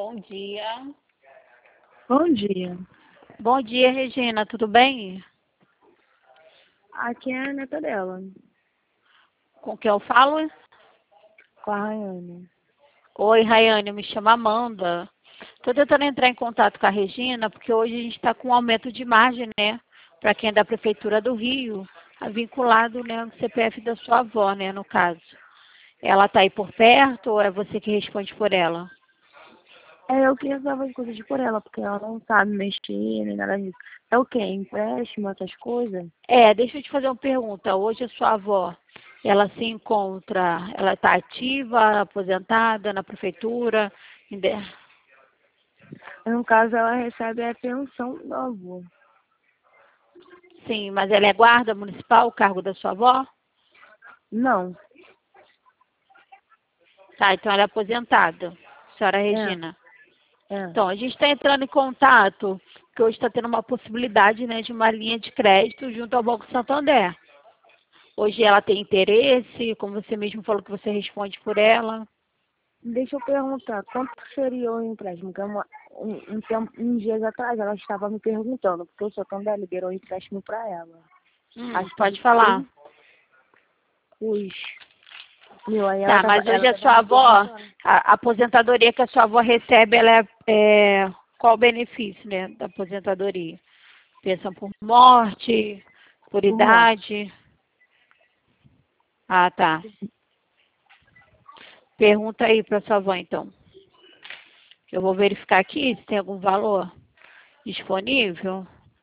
Bom dia. Bom dia. Bom dia, Regina. Tudo bem? Aqui é a neta dela, Com quem eu falo? com a Rayane. Oi, Rayane. Eu me chamo Amanda. Estou tentando entrar em contato com a Regina, porque hoje a gente está com um aumento de margem, né? Para quem é da Prefeitura do Rio, vinculado, né, no CPF da sua avó, né, no caso. Ela está aí por perto ou é você que responde por ela? É eu que resolvo as coisas por ela, porque ela não sabe mexer nem nada disso. É o quê? Empréstimo, essas coisas? Deixa eu te fazer uma pergunta. Hoje a sua avó, ela se encontra, ela está ativa, aposentada na prefeitura? No caso, ela recebe a pensão do avô. Sim, mas ela é guarda municipal, o cargo da sua avó? Não. Tá, então ela é aposentada, senhora É, Regina. é. Então, a gente está entrando em contato, que hoje está tendo uma possibilidade, né, de uma linha de crédito junto ao Banco Santander. Hoje ela tem interesse, como você mesmo falou que você responde por ela. Deixa eu perguntar, quanto seria o empréstimo? Que uns dias atrás ela estava me perguntando, porque o Santander liberou o empréstimo para ela. Acho que Pode de falar. 3 mil. Aí Tá, mas hoje ela a tava sua me avó, perguntando. a aposentadoria que a sua avó recebe, ela qual o benefício, né, da aposentadoria? Pensão por morte, por Por morte. idade? Ah, tá. Pergunta aí para sua avó, então. Eu vou verificar aqui se tem algum valor disponível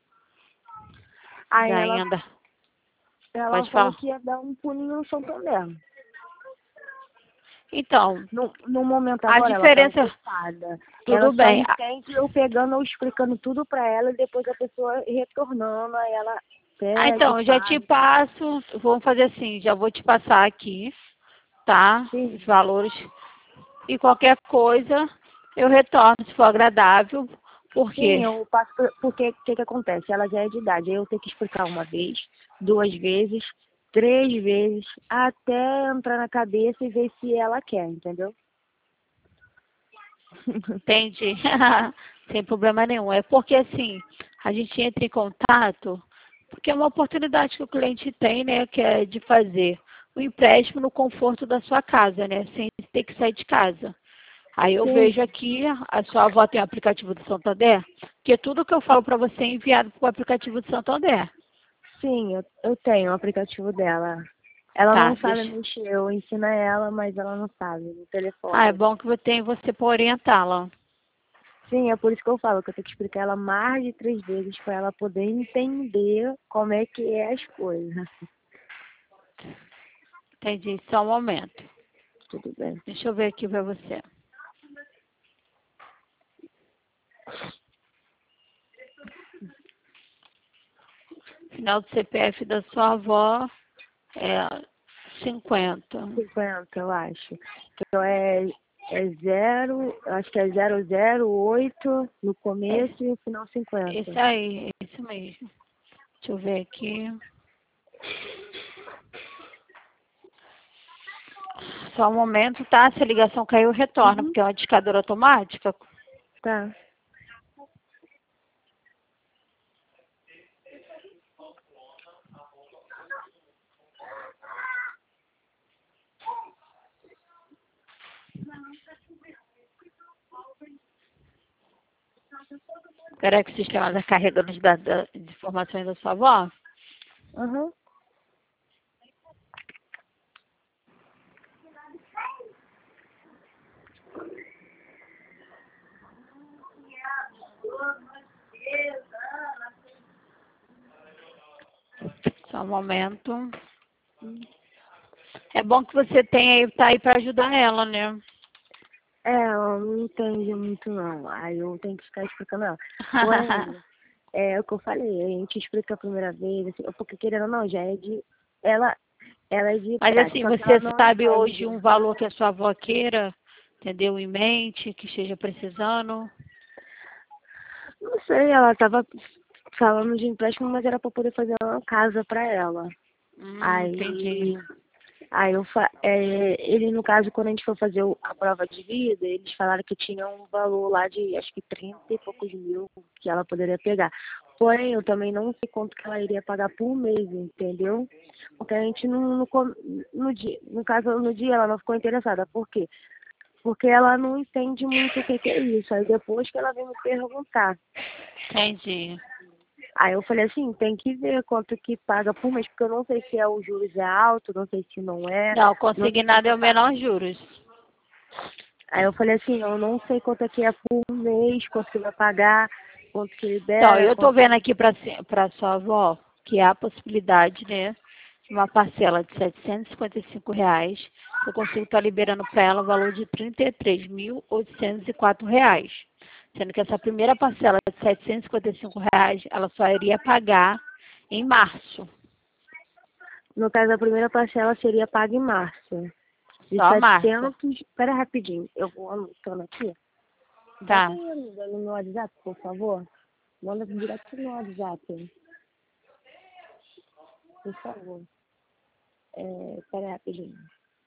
Aí da ela renda. Ela Pode falou falar. que ia dar um pulinho no Santander. Então, No momento a agora, ela tá diferença... ocupada. Ela Tudo só bem. entende eu pegando ou explicando tudo pra ela e depois a pessoa retornando, aí ela pede, Então, eu já te faz. passo... Vamos fazer assim, já vou te passar aqui, tá? Sim, Os valores. E qualquer coisa, eu retorno, se for agradável. Por sim, quê? eu passo porque o que acontece? Ela já é de idade, aí eu tenho que explicar uma vez, 2 vezes, 3 vezes, até entrar na cabeça e ver se ela quer, entendeu? Entendi. Sem problema nenhum. É porque, assim, a gente entra em contato, porque é uma oportunidade que o cliente tem, né, que é de fazer o empréstimo no conforto da sua casa, né, sem ter que sair de casa. Aí eu Sim, vejo aqui, a sua avó tem o aplicativo do Santander, que tudo que eu falo para você é enviado para o aplicativo do Santander. sim, eu tenho o aplicativo dela. Ela Tá, não sabe deixa. mexer, eu ensino ela, mas ela não sabe no Ah, é telefone. bom que eu tenho você para orientá-la. Sim, é por isso que eu falo que eu tenho que explicar ela mais de 3 vezes para ela poder entender como é que é as coisas. Entendi, só um momento. Tudo bem. Deixa eu ver aqui para você. Final do CPF da sua avó é 50. 50, eu acho. Então é zero, acho que é 008 no É, começo e no final 50. esse aí, é isso mesmo. Deixa eu ver aqui. Só um momento, tá? Se a ligação caiu, retorna, Uhum. porque é uma discadora automática. Tá. Espera que o sistema está carregando os dados as informações da sua avó. Uhum. Só um momento. É bom que você tenha aí, tá aí para ajudar ela, né? Ela não entende muito não. Aí eu tenho que ficar explicando ela. Porém, é o que eu falei, a gente explica a primeira vez, assim, porque querendo ou não, já é de. Ela, ela é de Mas idade, assim, só que ela você não sabe hoje entende. um valor que a sua avó queira, entendeu? Em mente, que esteja precisando. Não sei, ela estava falando de empréstimo, mas era para poder fazer uma casa para ela. Entendi. Aí, Aí ele, no caso, quando a gente for fazer a prova de vida, eles falaram que tinha um valor lá de, acho que 30 e poucos mil que ela poderia pegar. Porém, eu também não sei quanto que ela iria pagar por mês, entendeu? Porque a gente no dia, no caso, no dia ela não ficou interessada. Por quê? Porque ela não entende muito o que que é isso. Aí depois que ela veio me perguntar. Entendi. Aí eu falei assim, tem que ver quanto que paga por mês, porque eu não sei se é os juros é alto, não sei se não é. Não, Não sei consignado é o quanto tá. menor juros. Aí eu falei assim, eu não sei quanto é que é por mês, quanto que vai pagar, quanto que Então, libera, eu tô quanto vendo que... aqui para sua avó que há a possibilidade, né, de uma parcela de R$ 755. Eu consigo estar liberando para ela o valor de R$ 33.804. Sendo que essa primeira parcela de R$ 755, ela só iria pagar em março. No caso, a primeira parcela seria paga em março. De Só março. 700... Espera rapidinho, eu vou anotando aqui. Bota Tá. aí, amiga, no meu WhatsApp, por favor. Manda direto no WhatsApp, por favor. Espera rapidinho.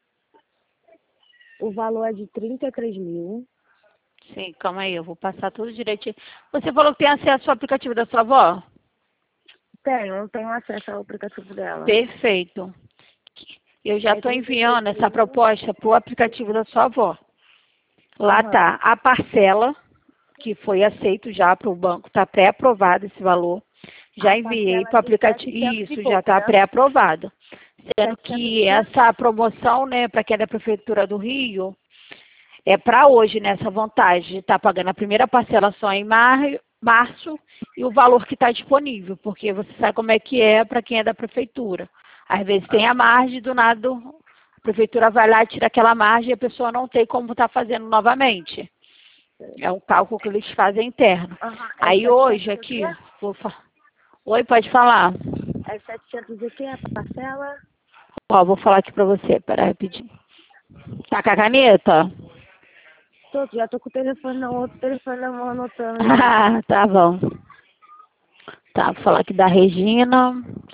O valor é de 33 mil. Sim, calma aí, eu vou passar tudo direitinho. Você falou que tem acesso ao aplicativo da sua avó? Tenho, não tenho acesso ao aplicativo dela. Perfeito. Eu já É estou 33 enviando essa mil. proposta para o aplicativo da sua avó. Lá Aham. está a parcela, que foi aceito já para o banco, está pré-aprovado esse valor. Já A enviei parcela para o de aplicativo. 700 e Isso, já pouco, está né? pré-aprovado. Sendo 700 que o quê? essa promoção, né, para quem é da Prefeitura do Rio, é para hoje, né, essa vantagem de estar pagando a primeira parcela só em março e o valor que está disponível, porque você sabe como é que é para quem é da Prefeitura. Às vezes tem a margem, do nada a Prefeitura vai lá e tira aquela margem e a pessoa não tem como estar fazendo novamente. É um cálculo que eles fazem interno. Aham. É Aí hoje 700 o aqui, quê? oi, pode falar. É 700 o quê? A parcela? Ó, vou falar aqui para você, pera aí, rapidinho. Tá com a caneta? Já tô com o telefone na outro telefone na mão anotando já. Ah, tá bom. Tá, vou falar aqui da Regina.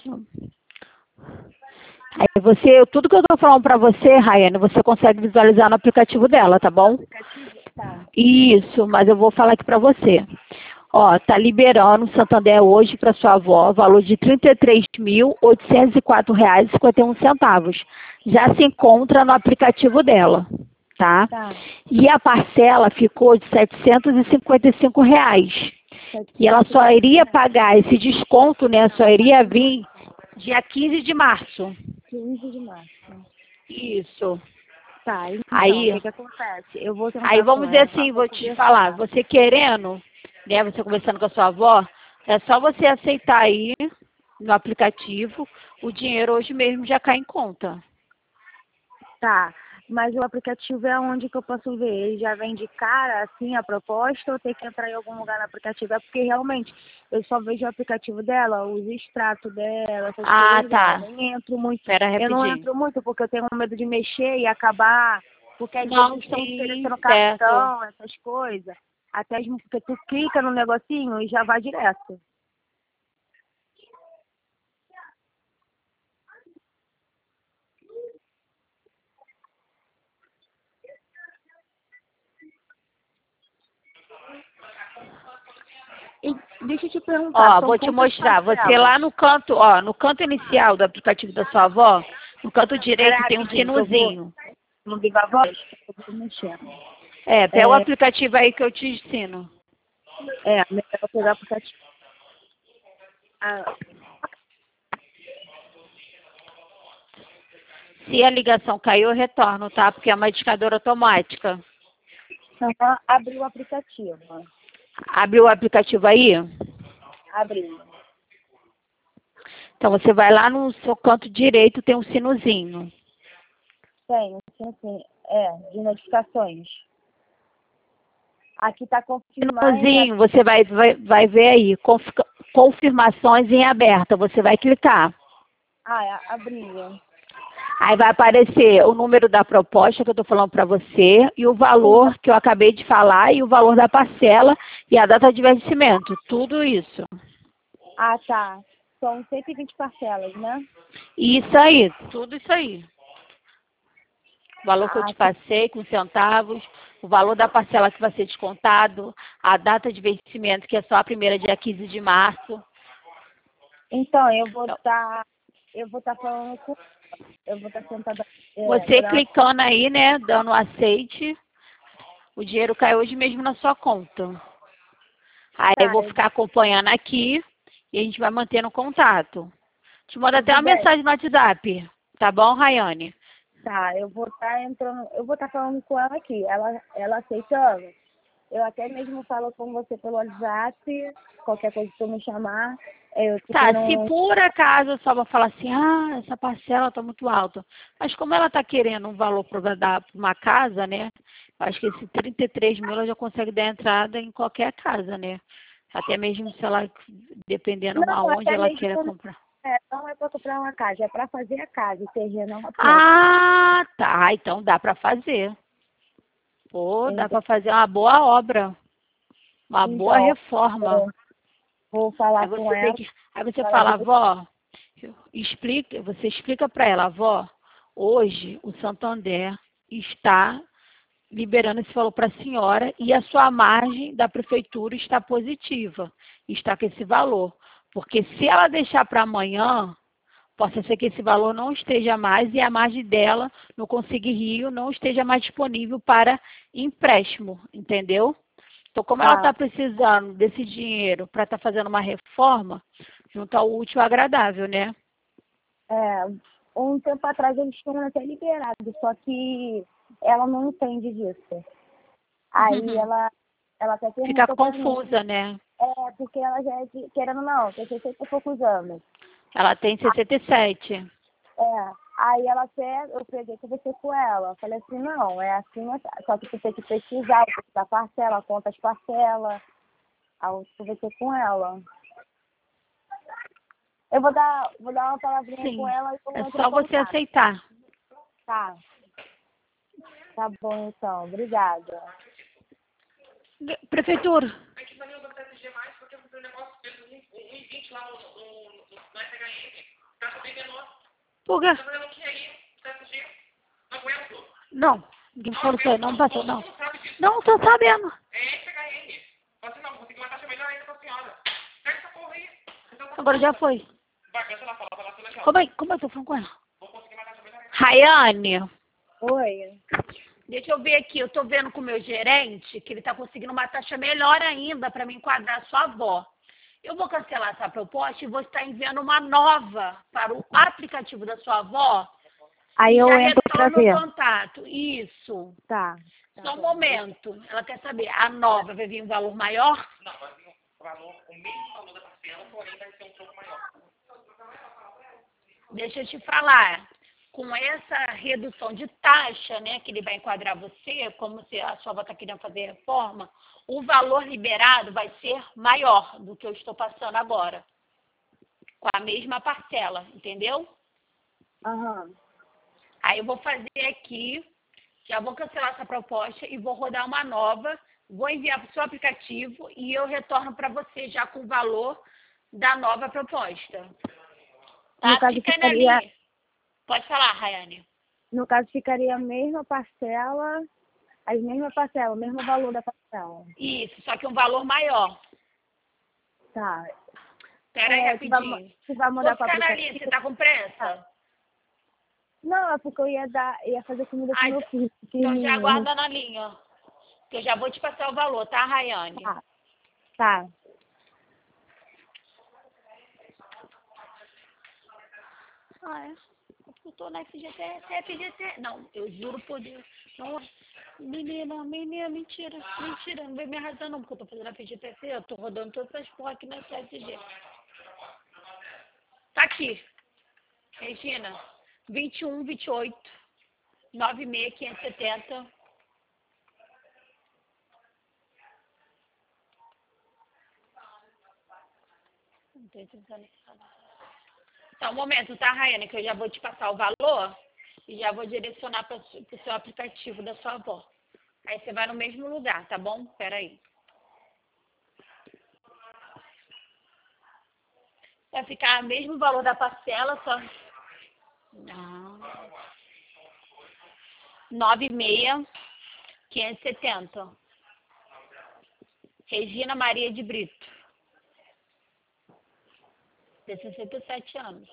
Aí você, tudo que eu tô falando pra você, Rayane, você consegue visualizar no aplicativo dela, tá No bom? aplicativo? Tá. Isso, mas eu vou falar aqui pra você. Ó, tá liberando o Santander hoje para sua avó, valor de R$ 33.804,51. Já se encontra no aplicativo dela, tá? Tá. E a parcela ficou de R$ 755. E ela só 755 iria reais. pagar esse desconto, né? Só iria vir dia 15 de março. 15 de março. Isso. Tá, então, o Aí, que que acontece? Eu vou aí sentar com vamos dizer ela assim, pra vou te falar, conversar. você querendo, né? Você conversando com a sua avó, é só você aceitar aí no aplicativo, o dinheiro hoje mesmo já cai em conta. Tá, mas o aplicativo é onde que eu posso ver? Ele já vem de cara, assim, a proposta, ou tem que entrar em algum lugar no aplicativo? É porque realmente eu só vejo o aplicativo dela, os extratos dela, essas Ah, coisas dela. tá. Nem entro muito. Espera Eu não rapidinho. entro muito porque eu tenho medo de mexer e acabar. Porque às vezes Não, eles estão sim, oferecendo certo. cartão, essas coisas. Até mesmo porque tu clica no negocinho e já vai direto. E deixa eu te perguntar, Ó, são vou te quantas mostrar. Você parcelas? lá no canto, ó, no canto inicial do aplicativo da sua avó, no canto Pera direito tem um rapidinho, que eu vou sinozinho. no Viva Voz, eu vou mexer. Pega o É, aplicativo aí que eu te ensino. melhor pegar o aplicativo. Ah, Se a ligação cair, eu retorno, tá? Porque é uma discadora automática. então, abri o aplicativo. Abriu o aplicativo aí? Abri. Então você vai lá no seu canto direito, tem um sinozinho. Tem, sim. De notificações. Aqui tá confirmar em Sinozinho, você vai ver aí, confirmações em aberta. Você vai clicar. abri. Aí vai aparecer o número da proposta que eu estou falando para você e o Sim. valor que eu acabei de falar e o valor da parcela e a data de vencimento. Tudo isso. Tá. São 120 parcelas, né? Isso aí, tudo isso aí. O valor que eu te passei com centavos, o valor da parcela que vai ser descontado, a data de vencimento, que é só a primeira, dia 15 de março. Então, eu vou estar falando com, eu vou estar sentada, Você clicando aí, né, dando aceite, o dinheiro cai hoje mesmo na sua conta. Aí eu vou ficar acompanhando aqui e a gente vai mantendo contato. Te mando até uma mensagem no WhatsApp, tá bom, Rayane? Tá, eu vou estar entrando, eu vou estar falando com ela aqui, ela aceitando. Eu até mesmo falo com você pelo WhatsApp, qualquer coisa que tu me chamar. Tá, se por acaso a só vai falar assim, essa parcela tá muito alta. Mas como ela tá querendo um valor para dar para uma casa, né? Acho que esse 33 mil ela já consegue dar entrada em qualquer casa, né? Até mesmo se ela, dependendo aonde ela queira comprar. Não é para comprar uma casa, é para fazer a casa, o terreno é uma Tá, então dá para fazer. Pô, dá para fazer uma boa obra, uma boa reforma. Vou falar com ela. Aí você fala, avó, você explica para ela, avó, hoje o Santander está liberando esse valor para a senhora e a sua margem da prefeitura está positiva, está com esse valor. Porque se ela deixar para amanhã, possa ser que esse valor não esteja mais e a margem dela no Consigue Rio não esteja mais disponível para empréstimo, entendeu? Então, como ela está precisando desse dinheiro para estar fazendo uma reforma, junto ao útil ao agradável, né? Um tempo atrás eles tinham até liberado, só que ela não entende disso. Aí ela até perguntou. Fica confusa, né? Porque ela já é querendo ou não, tem 60 e poucos anos. Ela tem 67. Aí ela até, eu peguei e conversei com ela. Falei assim, não, é assim, só que tu tem que pesquisar o preço da parcela, conta as parcelas. Aí eu conversei com ela. Eu vou dar uma palavrinha com ela. É só você aceitar. Tá. Tá bom, então. Obrigada. Prefeitura. A gente não usa o TSG mais porque o negócio fez 1,20 lá no SHN. Pra subir menor. Por quê? Tá fazendo o que aí? TSG? Não aguento. Não. Ninguém falou isso aí. Não passou, não. Não, tô sabendo. É SHN. Você não, consegui uma taxa melhor ainda pra senhora. Pega essa porra aí. Agora já foi. Vai, cancela a fala. Como eu tô falando com ela? Vou conseguir uma taxa melhor ainda. Rayane. Oi. Deixa eu ver aqui, eu tô vendo com o meu gerente que ele tá conseguindo uma taxa melhor ainda para me enquadrar a sua avó. Eu vou cancelar essa proposta e vou estar enviando uma nova para o aplicativo da sua avó. Aí eu entro para ver. Contato. Isso. Tá. Só um momento. Ela quer saber, a nova vai vir um valor maior? Não, vai vir o mesmo valor da parcela, porém vai ser um pouco maior. Deixa eu te falar. Com essa redução de taxa, né, que ele vai enquadrar você, como se a sua avó está querendo fazer reforma, o valor liberado vai ser maior do que eu estou passando agora. Com a mesma parcela, entendeu? Aí eu vou fazer aqui, já vou cancelar essa proposta e vou rodar uma nova, vou enviar para o seu aplicativo e eu retorno para você já com o valor da nova proposta. Tá? No caso, Fica ali. Pode falar, Rayane. No caso, ficaria a mesma parcela, as mesmas parcelas, o mesmo valor da parcela. Isso, só que um valor maior. Tá. Espera aí rapidinho. Você vai mandar para aplicativo? Você tá com pressa? Não, é porque eu ia fazer comida com meu filho. Então já aguarda na linha. Que eu já vou te passar o valor, tá, Rayane? Tá. Eu tô na FGTS. Não, eu juro por Deus. Não, menina, mentira. Não vem me arrasar não, porque eu tô fazendo a FGTS. Eu tô rodando todas as porra aqui na FG. Tá aqui. Regina, 21, 28, 96, 570. Não tô entendendo. Então, um momento, tá, Rayane? Que eu já vou te passar o valor e já vou direcionar para o seu aplicativo da sua avó. Aí você vai no mesmo lugar, tá bom? Espera aí. Vai ficar o mesmo valor da parcela, só... Não. 570. Regina Maria de Brito. De 67 anos.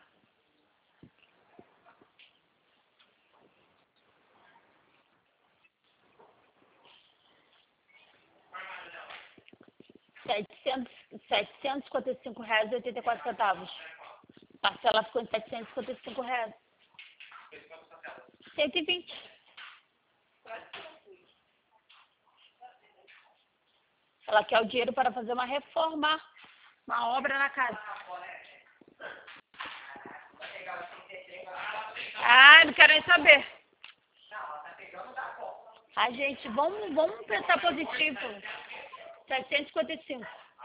R$ 755,84. Parcela ficou em R$ 755. 120. Ela quer o dinheiro para fazer uma reforma, uma obra na casa. Ah, não quero nem saber. Ah, gente, vamos pensar positivo. 755.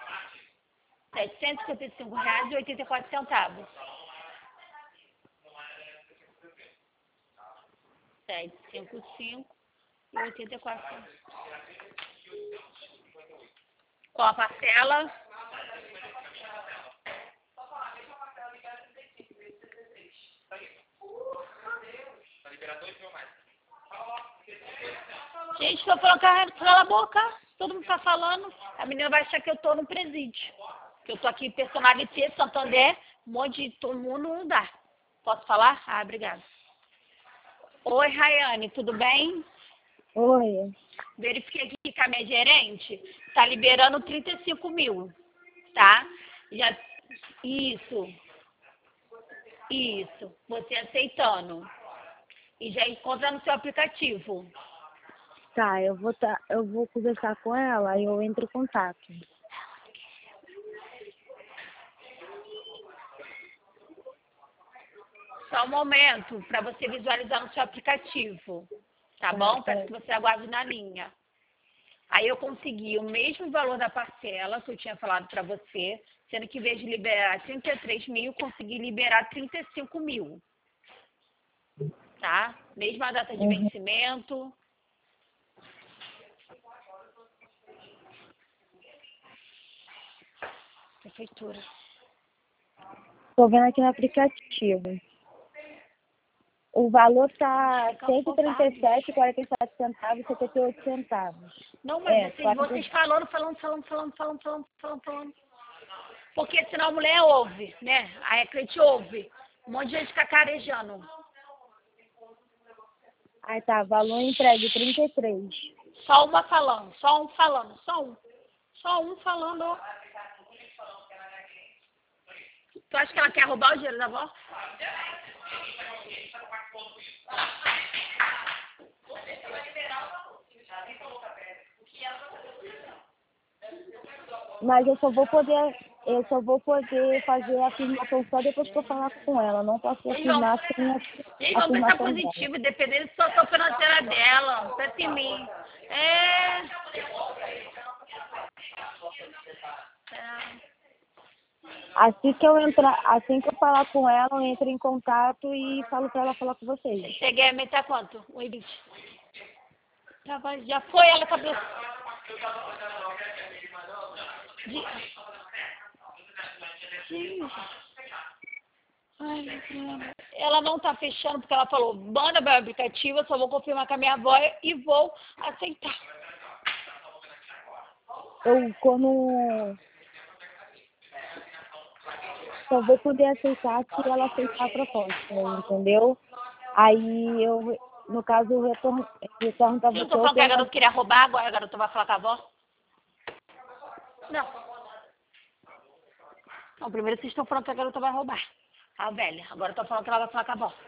R$ 755,84. 755,84. Qual a parcela? Gente, estou falando, cala a boca. Todo mundo está falando. A menina vai achar que eu estou no presídio. Que eu estou aqui em Personalité, Santander, um monte de todo mundo, não dá. Posso falar? Ah, obrigada. Oi, Rayane, tudo bem? Oi. Verifiquei aqui com a minha gerente, tá liberando 35 mil, tá? Já, isso, você aceitando. E já encontra no seu aplicativo. Tá, eu vou conversar com ela e eu entro em contato. Só um momento para você visualizar no seu aplicativo, tá bom? Peço que você aguarde na linha. Aí eu consegui o mesmo valor da parcela que eu tinha falado para você, sendo que em vez de liberar 33 mil, consegui liberar 35 mil. Tá? Mesma data de vencimento. Prefeitura. Tô vendo aqui no aplicativo. O valor tá R$ 137,47 e 78 centavos. Não, mas É, vocês falando. Porque senão a mulher ouve, né? Aí a cliente ouve. Um monte de gente cacarejando. Aí tá, valor entregue 33. Só uma falando, só um falando, só um falando. Tu acha que ela quer roubar o dinheiro da avó? Mas eu só vou poder fazer a afirmação só depois que eu falar com ela. Não posso afirmar sem a Gente, vamos pensar afirmação dela. positivo, dependendo da situação financeira dela. Pensa em mim. Assim que eu falar com ela, eu entro em contato e falo pra ela falar com vocês. Cheguei a meter quanto? 1,20. Já foi, ela acabou. Ela não tá fechando porque ela falou, manda meu aplicativo, eu só vou confirmar com a minha avó e vou aceitar. Eu só vou poder aceitar se ela aceitar a proposta, entendeu? Aí no caso, eu retorno pra Eu você. tô falando que a garota queria roubar, agora a garota vai falar com a avó? Não. Não, primeiro vocês estão falando que a garota vai roubar. A velha. Agora estão falando que ela vai falar com a avó.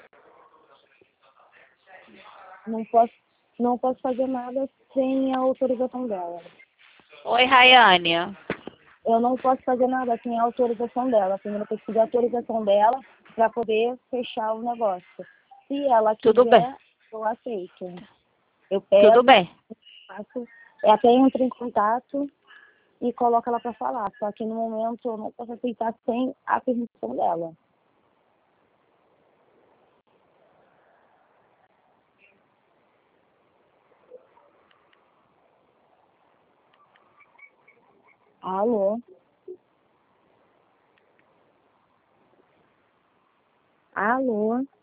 Não posso fazer nada sem a autorização dela. Oi, Rayane. Eu não posso fazer nada sem a autorização dela. Primeiro eu tenho que pedir a autorização dela para poder fechar o negócio. Se ela quiser, Tudo bem. eu aceito. Eu pego, Tudo bem. até entro em contato e coloco ela para falar. Só que no momento eu não posso aceitar sem a permissão dela. Alô? Alô?